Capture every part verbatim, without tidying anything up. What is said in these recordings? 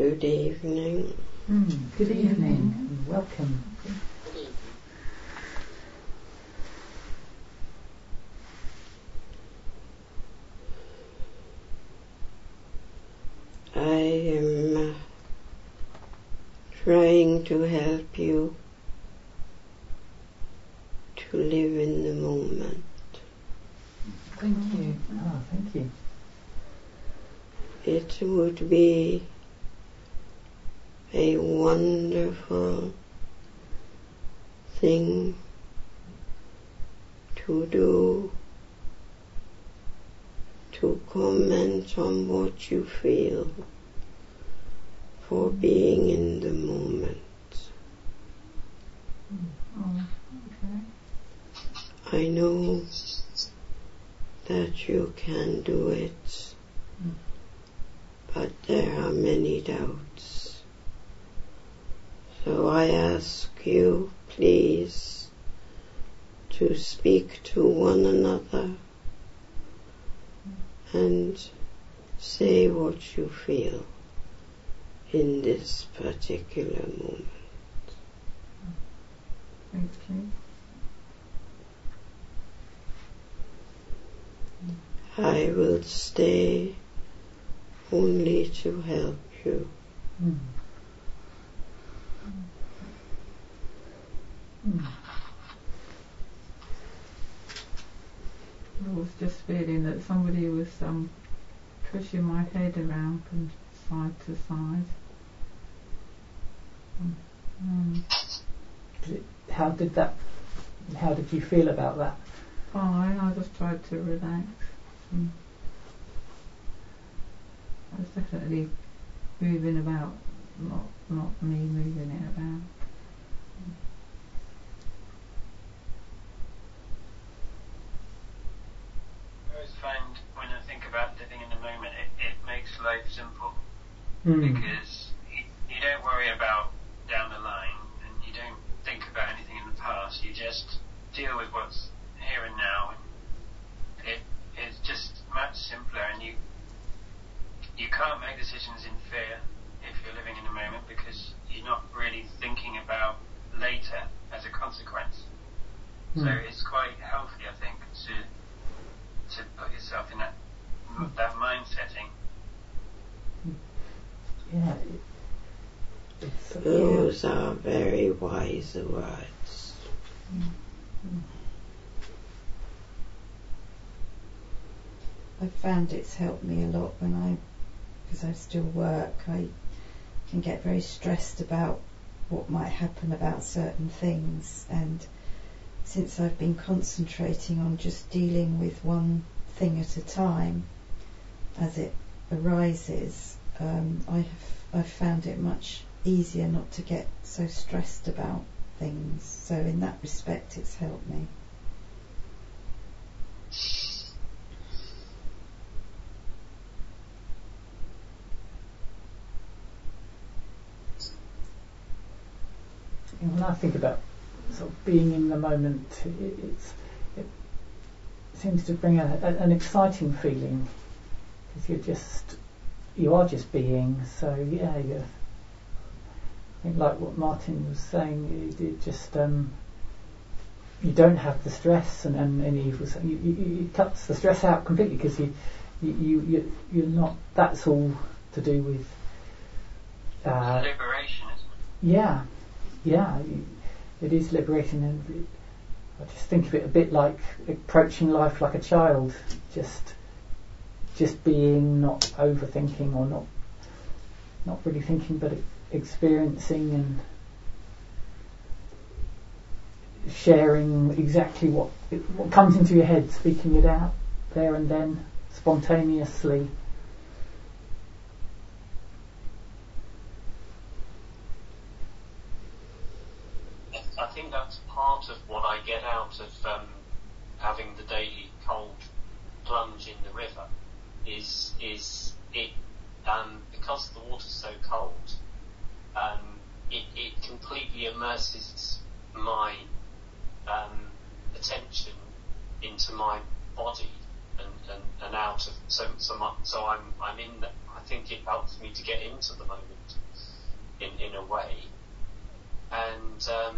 Good evening. Mm, good evening and welcome. I am uh, trying to help you to live in the moment. Thank you. Ah, thank you. It would be a wonderful thing to do, to comment on what you feel for being in the moment. Oh, okay. I know that you can do it, but there are many doubts. So I ask you, please, to speak to one another and say what you feel in this particular moment. Thank you. I will stay only to help you. Mm. Mm. I was just feeling that somebody was um, pushing my head around from side to side. Um, how did that? How did you feel about that? Fine. I just tried to relax. Mm. I was definitely moving about, not not me moving it about. I always find when I think about living in the moment, it, it makes life simple. Mm. Because you, you don't worry about down the line, and you don't think about anything in the past. You just deal with what's here and now. And it is just much simpler, and you you can't make decisions in fear if you're living in the moment, because you're not really thinking about later as a consequence. Mm. So it's quite healthy, I think, to to put yourself in that that mind setting. Yeah. It's, Those yeah. are very wise words. Mm-hmm. I've found it's helped me a lot when I, because I still work, I can get very stressed about what might happen about certain things, and since I've been concentrating on just dealing with one thing at a time as it arises, um, I have I've found it much easier not to get so stressed about things. So in that respect, it's helped me. When I think about sort of being in the moment, it, it's, it seems to bring a, a, an exciting feeling, because you're just you are just being. So yeah, you I think like what Martin was saying, you, you just um, you don't have the stress, and and, and he was you, you, it cuts the stress out completely, because you you, you you you're not. That's all to do with uh, liberation, isn't it? Yeah. Yeah, it is liberating, and I just think of it a bit like approaching life like a child, just just being, not overthinking, or not not really thinking, but experiencing and sharing exactly what what comes into your head, speaking it out there and then, spontaneously. I think that's part of what I get out of um, having the daily cold plunge in the river. Is is it um, because the water's so cold, um, it it completely immerses my um, attention into my body and, and, and out of so so my, so I'm I'm in the, I I think it helps me to get into the moment in, in a way. And, um,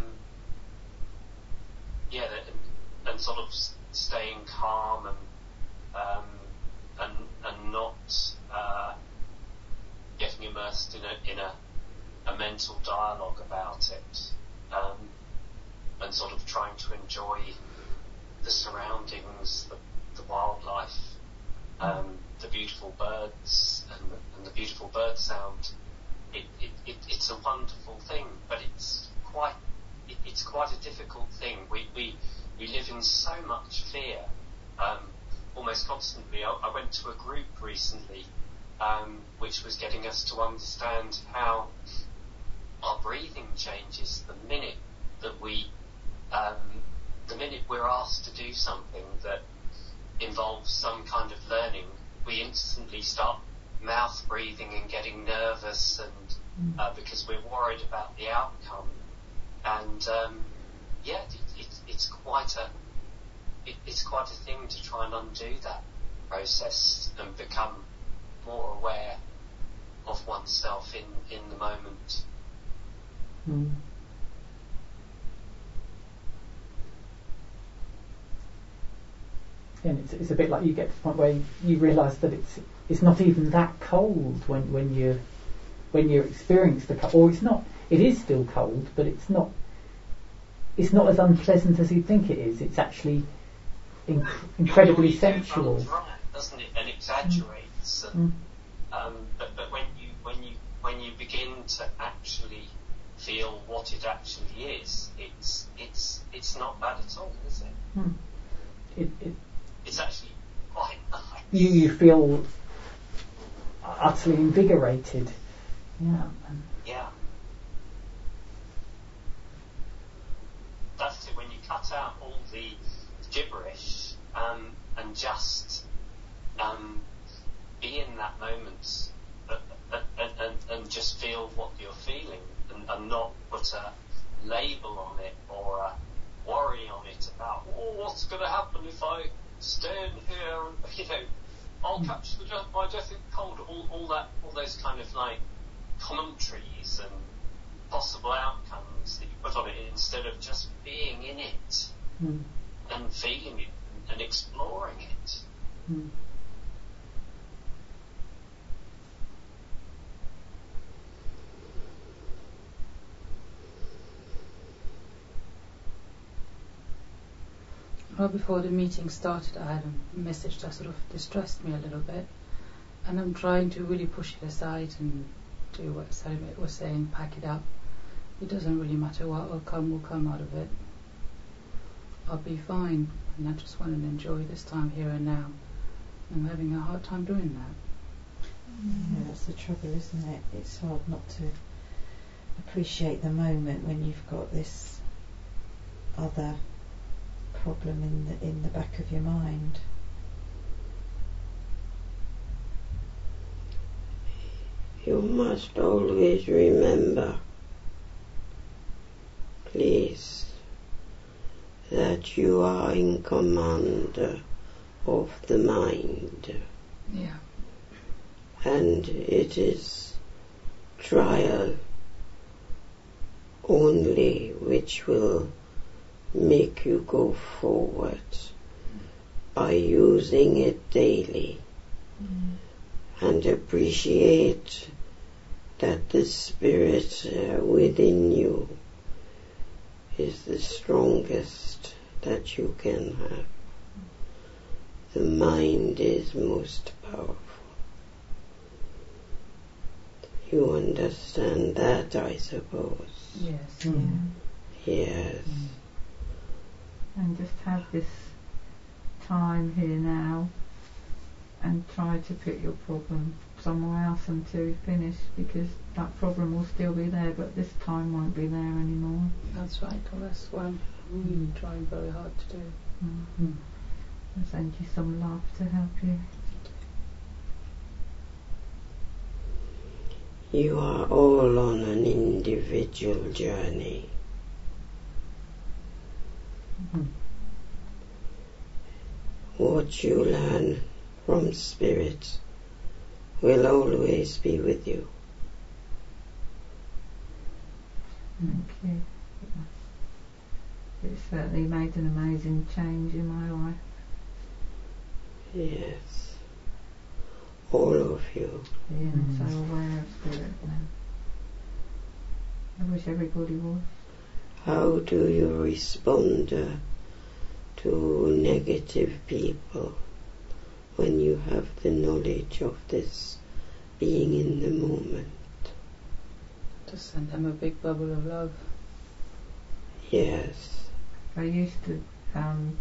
yeah, and, and sort of staying calm and, um, and, and not, uh, getting immersed in a, in a, a mental dialogue about it, um, and sort of trying to enjoy the surroundings, the, the wildlife, um, the beautiful birds and, and the beautiful bird sound. It, it, it, it's a wonderful thing, but it's quite it, it's quite a difficult thing. We we, we live in so much fear, um, almost constantly. I, I went to a group recently, um, which was getting us to understand how our breathing changes the minute that we, um, the minute we're asked to do something that involves some kind of learning. We instantly start mouth breathing and getting nervous, and uh, because we're worried about the outcome. And um, yeah, it, it, it's quite a it, it's quite a thing to try and undo that process and become more aware of oneself in, in the moment. Mm. And it's, it's a bit like you get to the point where you, you realise that it's it's not even that cold when when you when you experience the cold, or it's not. It is still cold, but it's not. It's not as unpleasant as you think it is. It's actually inc- incredibly Your ego sensual, runs riot, doesn't it? And exaggerates. And, mm. um, but but when you when you when you begin to actually feel what it actually is, it's it's it's not bad at all, is it? Mm. It, it It's actually quite nice. you you feel utterly invigorated. Yeah. Yeah. That's it. When you cut out all the gibberish, um, and just um, be in that moment, uh, uh, and, and, and just feel what you're feeling, and, and not put a label on it or a worry on it about, oh, what's going to happen if I stay in here, and, you know, I'll catch the death, my death in cold, all, all that, all those kind of like commentaries and possible outcomes that you put on it, instead of just being in it Mm. and feeling it and exploring it. Mm. Right before the meeting started, I had a message that sort of distressed me a little bit, and I'm trying to really push it aside and do what Sally was saying, pack it up. It doesn't really matter what will come, will come out of it. I'll be fine, and I just want to enjoy this time here and now. I'm having a hard time doing that. Yeah, that's the trouble, isn't it? It's hard not to appreciate the moment when you've got this other problem in the in the back of your mind. You must always remember, please, that you are in command of the mind. Yeah. And it is trial only which will make you go forward by using it daily, mm. and appreciate that the spirit uh, within you is the strongest that you can have. The mind is most powerful. You understand that, I suppose? Yes. Mm. Yes. Mm. And just have this time here now, and try to put your problem somewhere else until you finish, because that problem will still be there, but this time won't be there anymore. That's right, well, that's what I'm really trying very hard to do. Mm-hmm. I'll send you some love to help you. You are all on an individual journey. Mm-hmm. What you learn from spirit will always be with you. Thank you. It's certainly made an amazing change in my life. Yes. All of you. Being Mm. so aware of spirit now. I wish everybody was. How do you respond uh, to negative people when you have the knowledge of this being in the moment? Just send them a big bubble of love. Yes. I used to, um,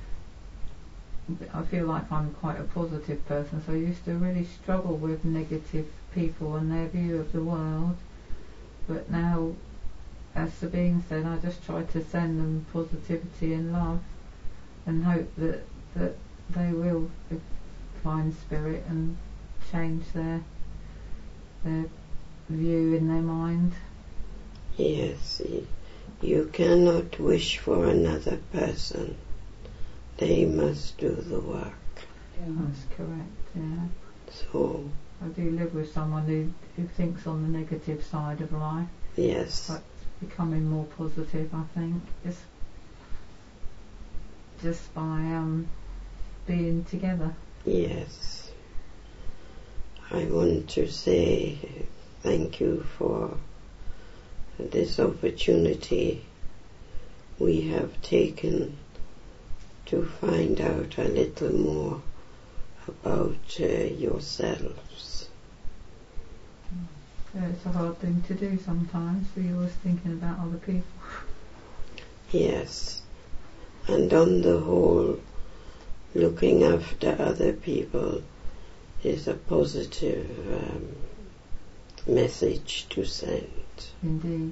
I feel like I'm quite a positive person, so I used to really struggle with negative people and their view of the world. But now, as Sabine said, I just try to send them positivity and love and hope that, that they will find spirit and change their, their view in their mind. Yes. You cannot wish for another person. They must do the work. Yeah. That's correct, yeah. So, I do live with someone who, who thinks on the negative side of life, yes. but becoming more positive, I think, just, just by um, being together. Yes. I want to say thank you for this opportunity we have taken to find out a little more about uh, yourselves. Yeah, it's a hard thing to do sometimes, so you're always thinking about other people. Yes. And on the whole, looking after other people is a positive um, message to send. Indeed.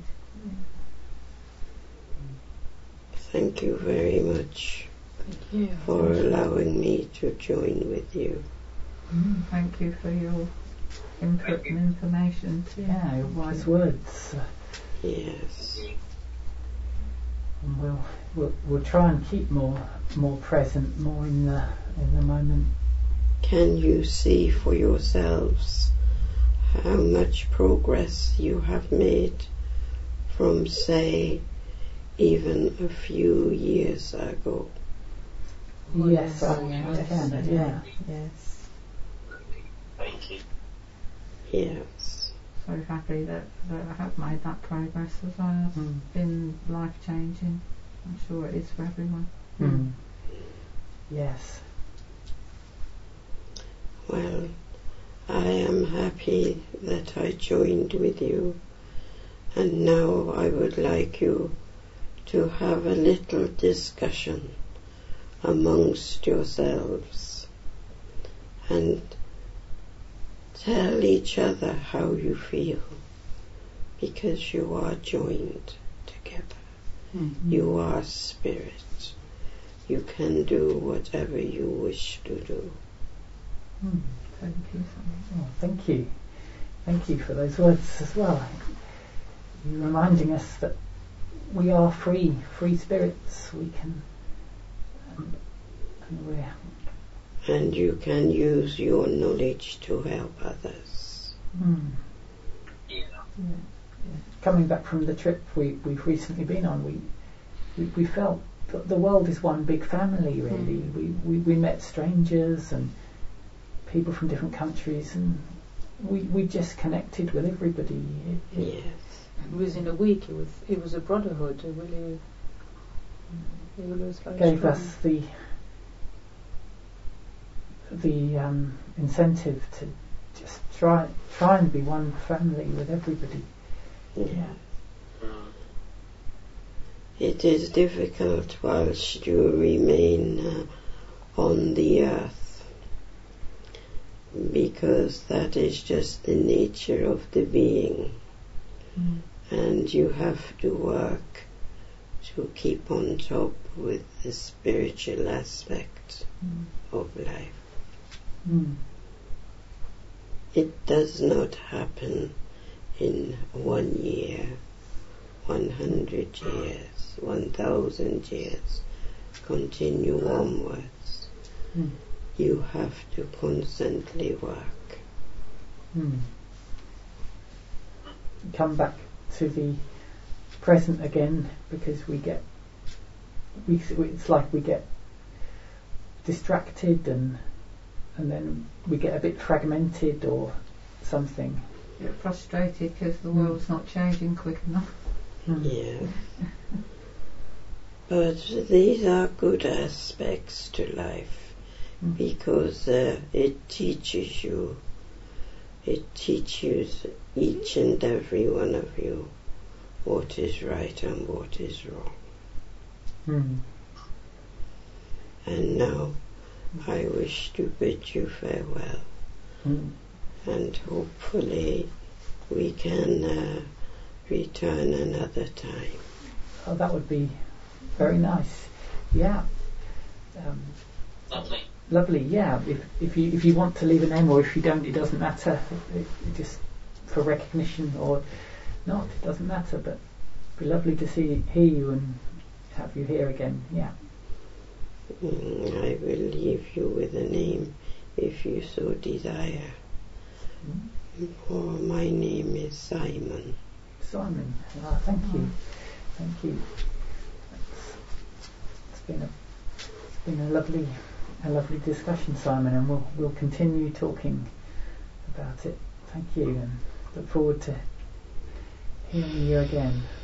Thank you very much Thank you. for allowing me to join with you. Mm, thank you for your input and information too. Yeah, your wise words. Uh, Yes. and we'll, we'll we'll try and keep more more present, more in the in the moment. Can you see for yourselves how much progress you have made from, say, even a few years ago? Oh, yes, I, yes, I can. Definitely. Yeah. Yes. Thank you. Yes. So happy that, that I have made that progress as well. It's Mm. been life changing. I'm sure it is for everyone. Mm. Yes. Well, I am happy that I joined with you, and now I would like you to have a little discussion amongst yourselves and tell each other how you feel, because you are joined together. Mm. You are spirit. You can do whatever you wish to do. Mm. Thank you so much. Oh, thank you. Thank you for those words as well. You reminding us that we are free, free spirits. We can, and, and we're And you can use your knowledge to help others. mm. Yeah. Yeah. Coming back from the trip we, we've recently been on, we, we we felt that the world is one big family, really. Mm. We, we, we met strangers and people from different countries, and we, we just connected with everybody. It, it, Yes. And within a week, it was it was a brotherhood. It really, it was like gave strong. us the the um, incentive to just try try and be one family with everybody. Yeah. Mm. It is difficult whilst you remain uh, on the earth, because that is just the nature of the being, Mm. and you have to work to keep on top with the spiritual aspect Mm. of life. Mm. It does not happen in one year, one hundred years, one thousand years. Continue onwards. Mm. You have to constantly work. Hmm. Come back to the present again, because we get we it's like we get distracted and and then we get a bit fragmented or something. Get frustrated because the Mm. world's not changing quick enough. Hmm. Yeah. But these are good aspects to life, Mm. because uh, it teaches you, it teaches each and every one of you what is right and what is wrong. Hmm. And now I wish to bid you farewell, Hmm. and hopefully we can uh, return another time. Oh, that would be very nice. Yeah. Um, Lovely. lovely. Yeah. If if you if you want to leave a name, or if you don't, it doesn't matter. It, it just for recognition or not, it doesn't matter. But it'd be lovely to see hear you and have you here again. Yeah. Mm, I will leave you with a name if you so desire. Mm. For my name is Simon. Simon. Ah, thank you. Thank you. It's, it's been a it's been a lovely a lovely discussion, Simon, and we'll we'll continue talking about it. Thank you, and look forward to hearing you again.